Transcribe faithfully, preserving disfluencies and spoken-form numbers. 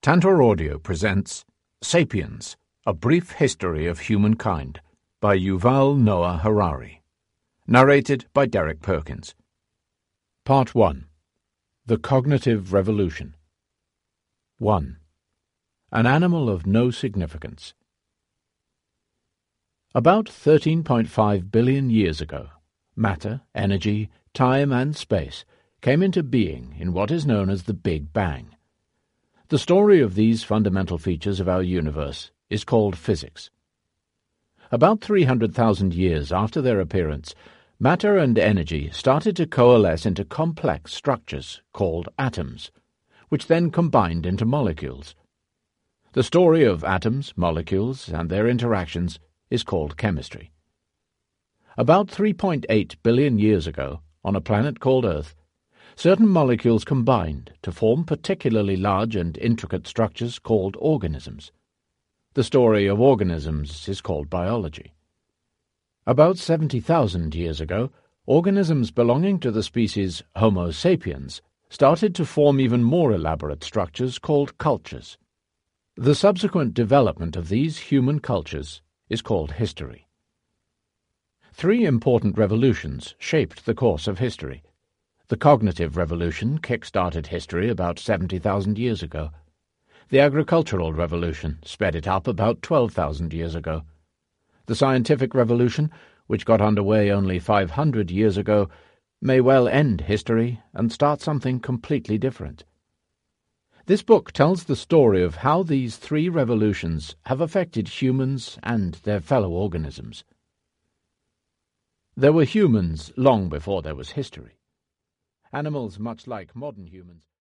Tantor Audio presents Sapiens, A Brief History of Humankind by Yuval Noah Harari. Narrated by Derek Perkins. Part one. The Cognitive Revolution. one. An Animal of No Significance. About thirteen point five billion years ago, matter, energy, time, and space came into being in what is known as the Big Bang. The story of these fundamental features of our universe is called physics. About three hundred thousand years after their appearance, matter and energy started to coalesce into complex structures called atoms, which then combined into molecules. The story of atoms, molecules, and their interactions is called chemistry. About three point eight billion years ago, on a planet called Earth, certain molecules combined to form particularly large and intricate structures called organisms. The story of organisms is called biology. About seventy thousand years ago, organisms belonging to the species Homo sapiens started to form even more elaborate structures called cultures. The subsequent development of these human cultures is called history. Three important revolutions shaped the course of history. The cognitive revolution kick-started history about seventy thousand years ago. The agricultural revolution sped it up about twelve thousand years ago. The scientific revolution, which got underway only five hundred years ago, may well end history and start something completely different. This book tells the story of how these three revolutions have affected humans and their fellow organisms. There were humans long before there was history. Animals much like modern humans